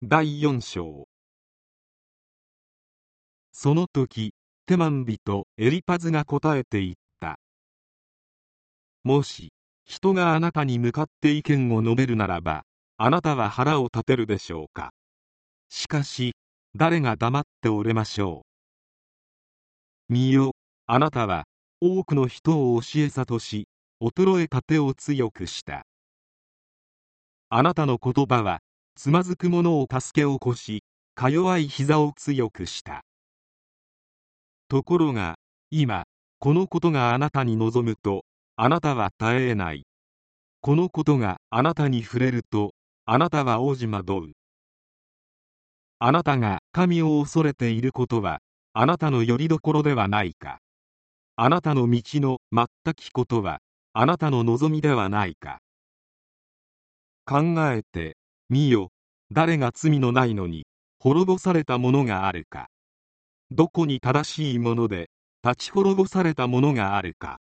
第4章。その時、テマン人エリパズが答えて言った。もし、人があなたに向かって意見を述べるならば、あなたは腹を立てるでしょうか。しかし、誰が黙っておれましょう。見よ、あなたは、多くの人を教え諭し、衰えた手を強くした。あなたの言葉は、つまずく者を助け起こし、か弱い膝を強くした。ところが、今、このことがあなたに望むと、あなたは耐えない。このことがあなたに触れると、あなたは応じ惑う。あなたが神を恐れていることは、あなたの拠り所ではないか。あなたの道の全きことは、あなたの望みではないか。考えて、見よ、誰が罪のないのに、滅ぼされたものがあるか。どこに正しいもので、立ち滅ぼされたものがあるか。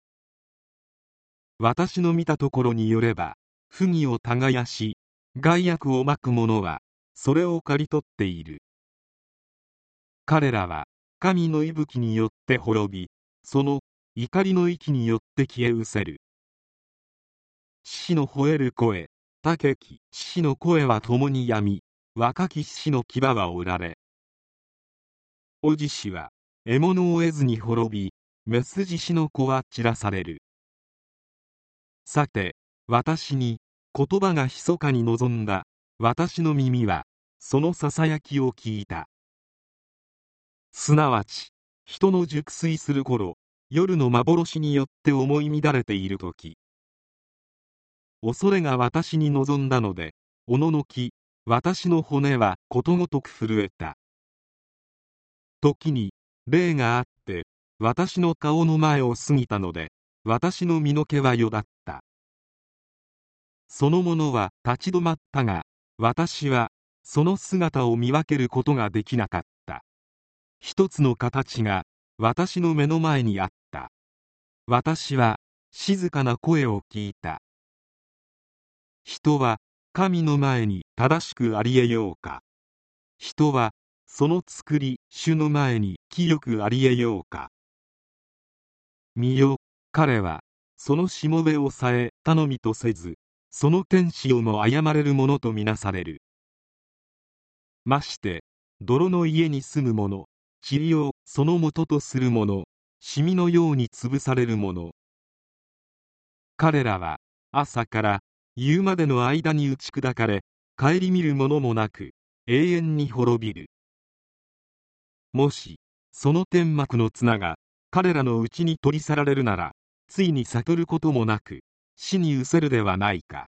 私の見たところによれば、不義を耕し、害悪をまく者は、それを刈り取っている。彼らは、神の息吹によって滅び、その怒りの息によって消え失せる。獅子の吠える声、高き獅子の声は共にやみ、若き獅子の牙は折られ。お獅子は、獲物を得ずに滅び、メス獅子の子は散らされる。さて、私に、言葉が密かに望んだ、私の耳は、そのささやきを聞いた。すなわち、人の熟睡する頃、夜の幻によって思い乱れているとき、恐れが私に望んだので、おののき、私の骨はことごとく震えた。時に、霊があって、私の顔の前を過ぎたので、私の身の毛はよだった。その者は立ち止まったが、私は、その姿を見分けることができなかった。一つの形が、私の目の前にあった。私は、静かな声を聞いた。人は、神の前に正しくあり得ようか。人は、その作り主の前に清くあり得ようか。見よ、彼は、そのしもべをさえ頼みとせず、その天使をも殺れるものとみなされる。まして、泥の家に住む者、塵をその元とする者、シミのように潰される者。彼らは、朝から夕までの間に打ち砕かれ、顧みるものもなく、永遠に滅びる。もし、その天幕の綱が、彼らのうちに取り去られるなら、ついに悟ることもなく、死に失せるではないか。